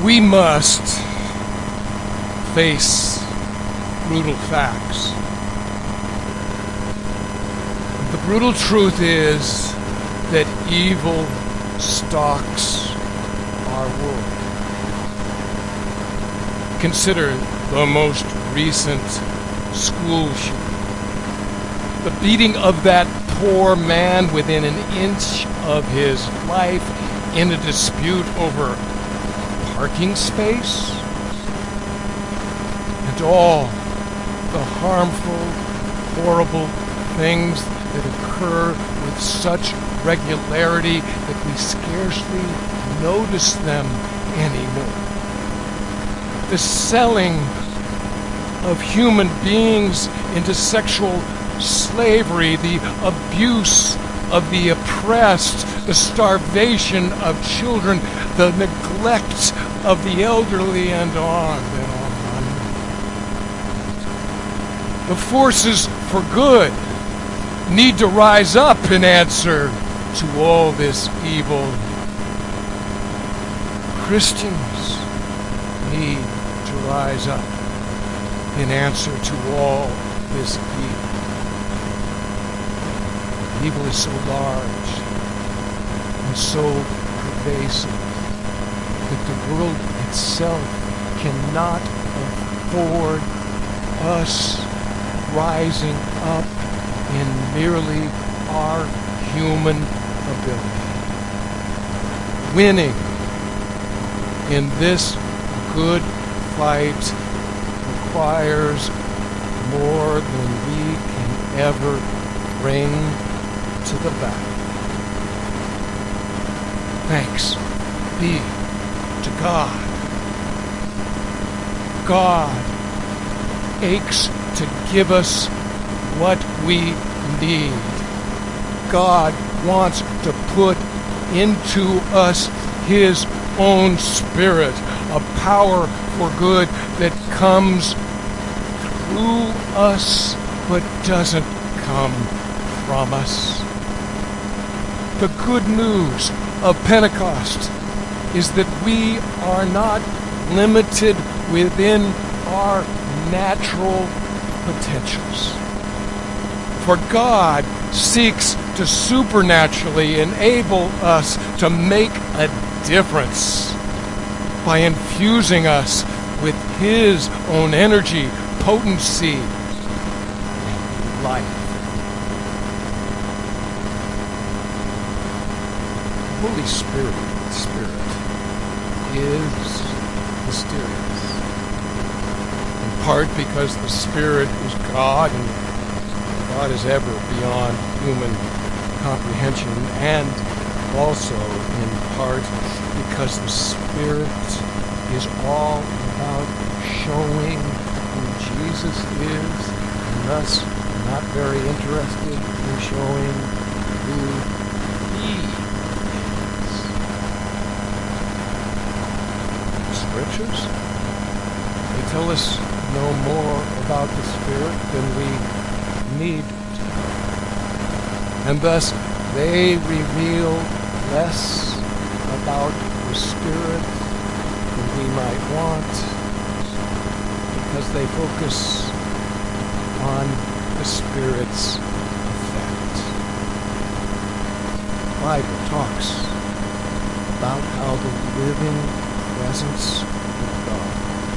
We must face brutal facts. The brutal truth is that evil stalks our world. Consider the most recent school shooting. The beating of that poor man within an inch of his life in a dispute over parking space. And all the harmful, horrible things that occur with such regularity that we scarcely notice them anymore. The selling of human beings into sexual slavery, the abuse of the oppressed, the starvation of children, the neglect of the elderly, and on and on. The forces for good need to rise up in answer to all this evil. Christians need to rise up in answer to all this evil. Evil is so large and so pervasive that the world itself cannot afford us rising up in merely our human ability. Winning in this good fight requires more than we can ever bring to the battle. Thanks be to God. God aches to give us what we need. God wants to put into us His own Spirit, a power for good that comes through us but doesn't come from us. The good news of Pentecost is that we are not limited within our natural potentials. For God seeks to supernaturally enable us to make a difference by infusing us with His own energy, potency, and life. The Holy Spirit is mysterious. In part because the Spirit is God, and God is ever beyond human comprehension, and also in part because the Spirit is all about showing who Jesus is, and thus not very interested in showing who He is. Scriptures, they tell us no more about the Spirit than we need to. And thus, they reveal less about the Spirit than we might want, because they focus on the Spirit's effect. The Bible talks about how the living presence of God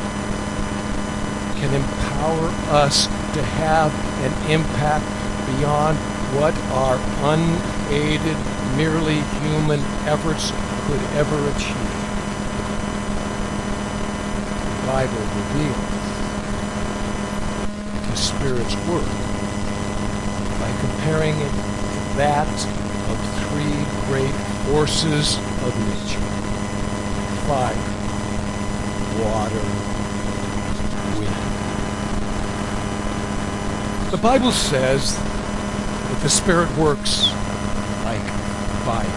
can empower us to have an impact beyond what our unaided, merely human efforts could ever achieve. The Bible reveals the Spirit's work by comparing it to that of three great forces of nature: fire, water, wind. The Bible says that the Spirit works like fire.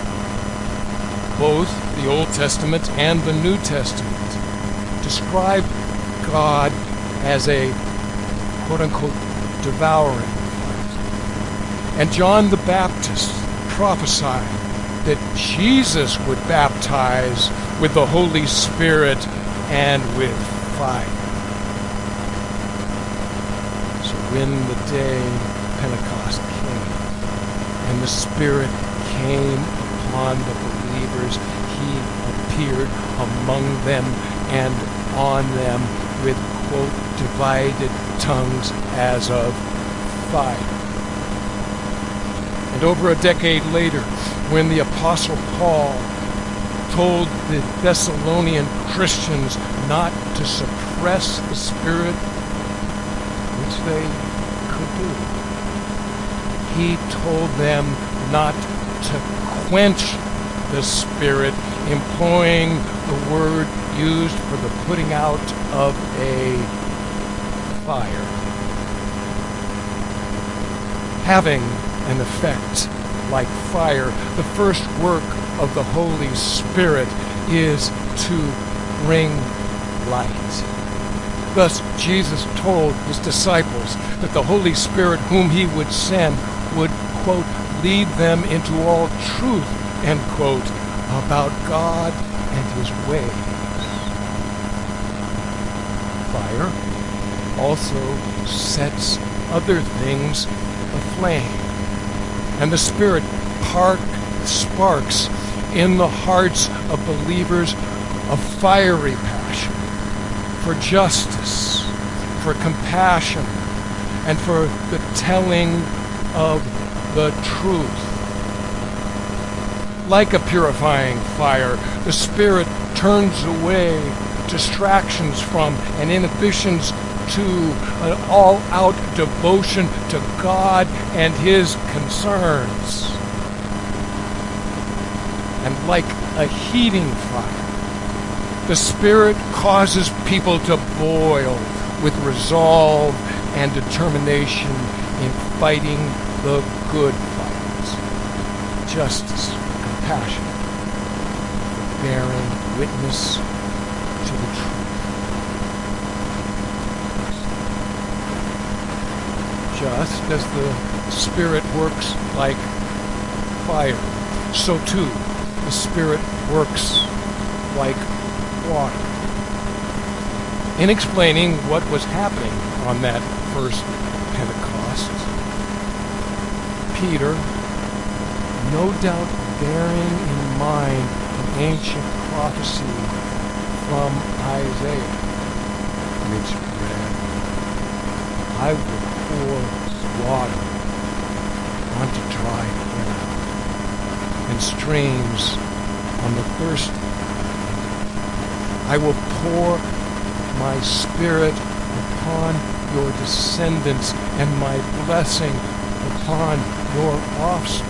Both the Old Testament and the New Testament describe God as a quote-unquote devouring fire. And John the Baptist prophesied that Jesus would baptize with the Holy Spirit and with fire. So when the day of Pentecost came and the Spirit came upon the believers, he appeared among them and on them with, quote, divided tongues as of fire. And over a decade later, when the Apostle Paul told the Thessalonian Christians not to suppress the Spirit, which they could do, he told them not to quench the Spirit, employing the word used for the putting out of a fire, having an effect like fire. The first work of the Holy Spirit is to bring light. Thus, Jesus told his disciples that the Holy Spirit whom he would send would, quote, lead them into all truth, end quote, about God and his ways. Fire also sets other things aflame. And the Spirit sparks in the hearts of believers a fiery passion for justice, for compassion, and for the telling of the truth. Like a purifying fire, the Spirit turns away distractions from and inhibitions to an all-out devotion to God and his concerns. And like a heating fire, the Spirit causes people to boil with resolve and determination in fighting the good fights. Justice, compassion, bearing witness to the truth. Just as the Spirit works like fire, so too the Spirit works like water. In explaining what was happening on that first Pentecost, Peter, no doubt bearing in mind an ancient prophecy from Isaiah, which read, I will pour water onto dry ground and streams on the thirsty. I will pour my Spirit upon your descendants and my blessing upon your offspring.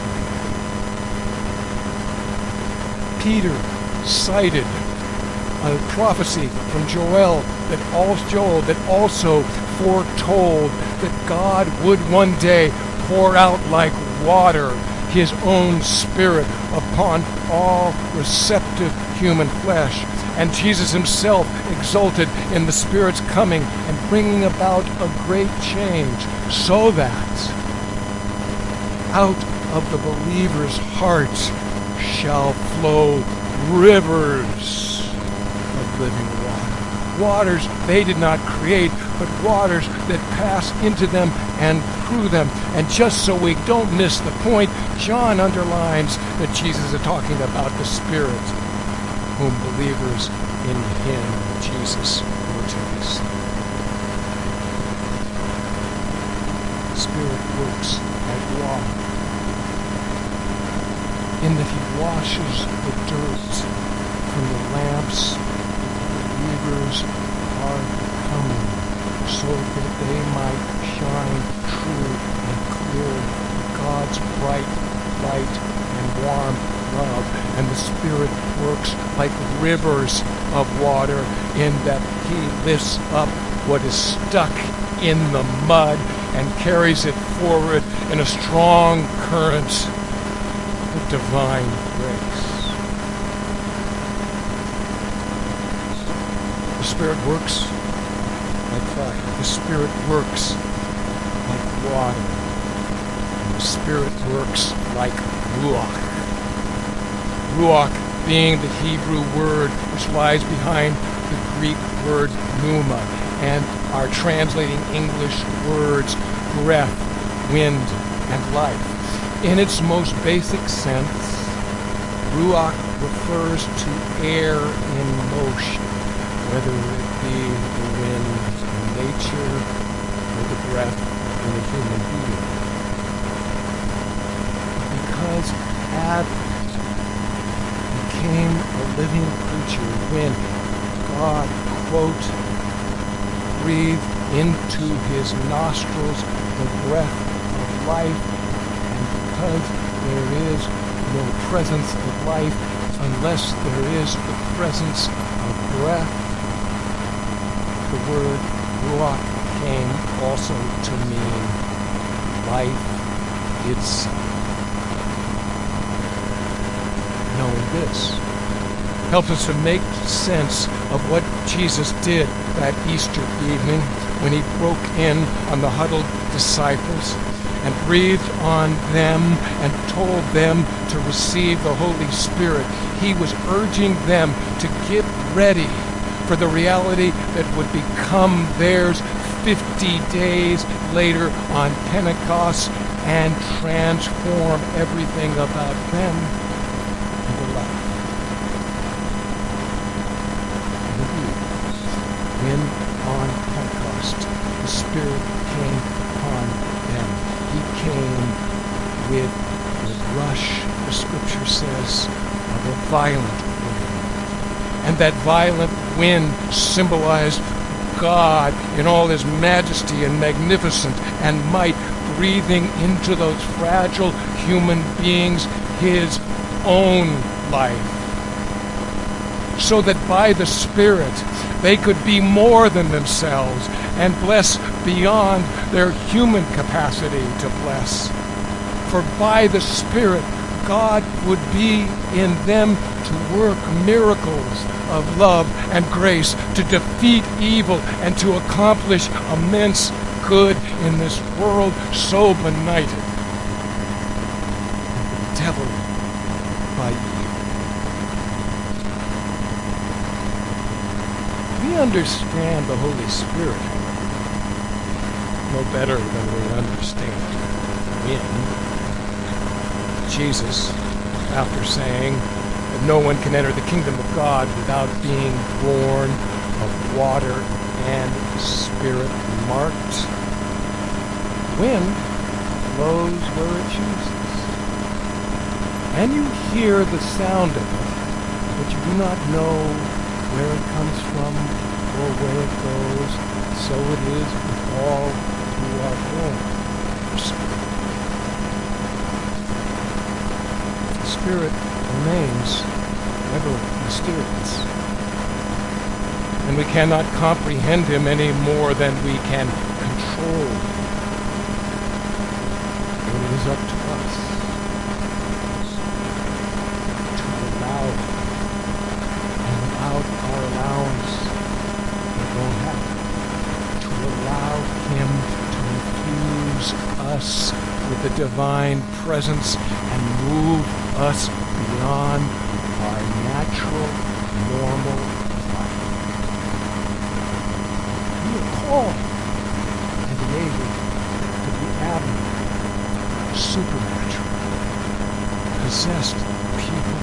Peter cited a prophecy from Joel that also foretold that God would one day pour out like water his own Spirit upon all receptive human flesh. And Jesus himself exulted in the Spirit's coming and bringing about a great change, so that out of the believer's hearts shall flow rivers of living water. Waters they did not create, but waters that pass into them and through them. And just so we don't miss the point, John underlines that Jesus is talking about the Spirit, whom believers in him, Jesus, were to receive. The Spirit works like water, in that he washes the dirt from the lamps that the believers are becoming, so that they might shine true and clear with God's bright light and warm love. And the Spirit works like rivers of water, in that he lifts up what is stuck in the mud and carries it forward in a strong current of divine grace. The Spirit works like fire. The Spirit works like water. And the Spirit works like ruach, Ruach being the Hebrew word which lies behind the Greek word pneuma, and are translating English words breath, wind, and life. In its most basic sense, Ruach refers to air in motion, whether it be the wind in nature or the breath in a human being. Because Adam became a living creature when God, quote, breathed into his nostrils the breath of life, and because there is no presence of life unless there is the presence of breath, the word ruach came also to mean life itself. Knowing this helps us to make sense of what Jesus did that Easter evening when he broke in on the huddled disciples and breathed on them and told them to receive the Holy Spirit. He was urging them to get ready for the reality that would become theirs 50 days later on Pentecost and transform everything about them into life. And indeed, when on Pentecost the Spirit came upon them, he came with the rush, the Scripture says, of a violent wind. And that violent wind symbolized God in all his majesty and magnificence and might, breathing into those fragile human beings his own life, so that by the Spirit they could be more than themselves and bless beyond their human capacity to bless. For by the Spirit, God would be in them to work miracles of love and grace, to defeat evil and to accomplish immense good in this world so benighted. The devil by evil. We understand the Holy Spirit no better than we understand wind. Jesus, after saying that no one can enter the kingdom of God without being born of water and Spirit, marked, wind blows where it chooses. And you hear the sound of it, but you do not know where it comes from or where it goes. So it is with all who are born of Spirit. The Spirit remains ever mysterious, and we cannot comprehend him any more than we can control. And it is up to us to allow him. And without our allowance, it won't happen. To allow him to infuse us with the divine presence and move us beyond our natural, normal life. We are called and enabled to be abnormal, supernatural, possessed people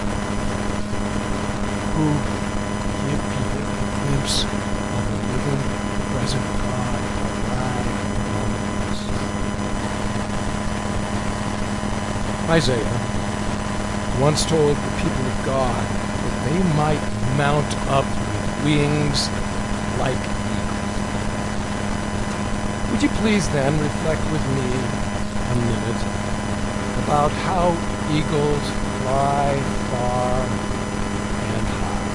who give people a glimpse of the living, present God alive among us. Isaiah once told the people of God that they might mount up with wings like eagles. Would you please then reflect with me a minute about how eagles fly far and high?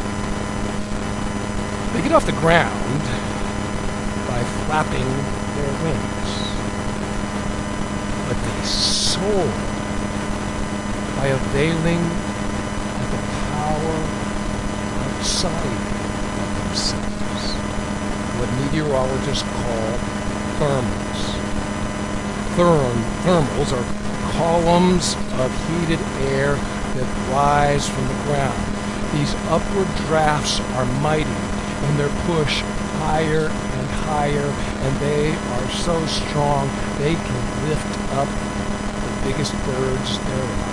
They get off the ground by flapping their wings, but they soar by availing of the power outside of themselves, what meteorologists call thermals. Thermals are columns of heated air that rise from the ground. These upward drafts are mighty, and they're pushed higher and higher, and they are so strong they can lift up the biggest birds there are.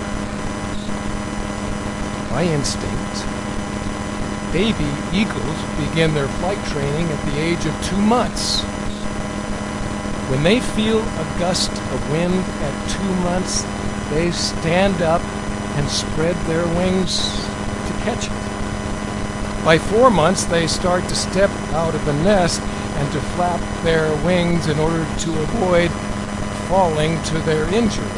By instinct, baby eagles begin their flight training at the age of 2 months. When they feel a gust of wind at 2 months, they stand up and spread their wings to catch it. By 4 months, they start to step out of the nest and to flap their wings in order to avoid falling to their injury.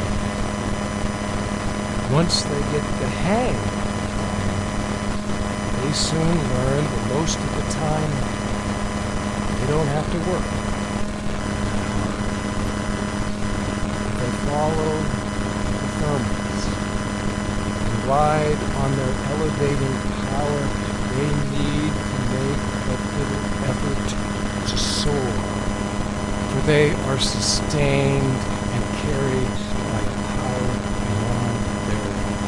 Once they get the hang of flying, they soon learn that most of the time they don't have to work. They follow the firmament and ride on their elevating power. They need to make a little effort to soar, for they are sustained and carried by a power beyond their own.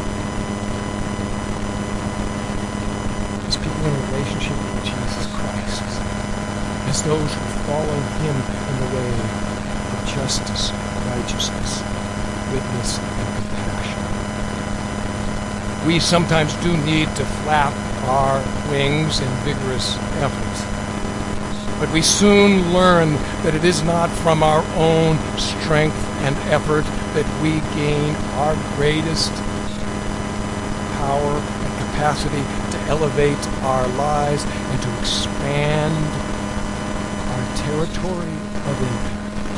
As people in relationship with Jesus Christ, as those who follow him in the way of justice, righteousness, goodness, and compassion. We sometimes do need to flap our wings in vigorous efforts. But we soon learn that it is not from our own strength and effort that we gain our greatest power and capacity to elevate our lives and to expand our territory of impact.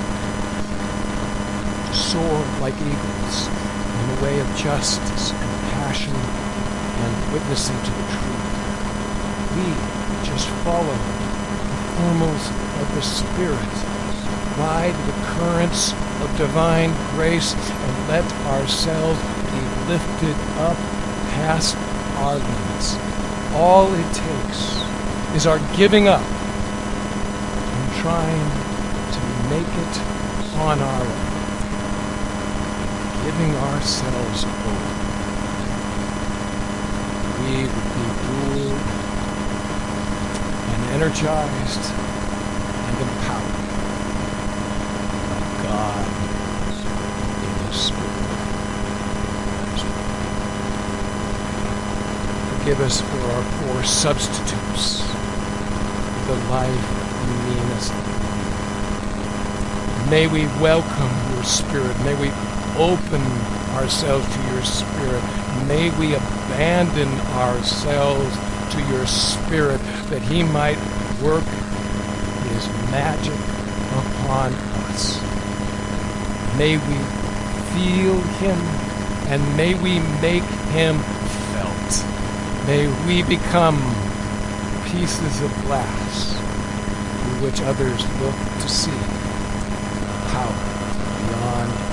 To soar like eagles in the way of justice and passion and witnessing to the truth. We just follow the formals of the Spirit, ride the currents of divine grace, and let ourselves be lifted up past our limits. All it takes is our giving up and trying to make it on our own, giving ourselves over. We would be ruled and energized and empowered by God in His Spirit. Forgive us for our poor substitutes for the life you mean us to live. May we welcome your Spirit. May we open ourselves to your Spirit. May we abandon ourselves to your Spirit that he might work his magic upon us. May we feel him and may we make him felt. May we become pieces of glass through which others look to see power beyond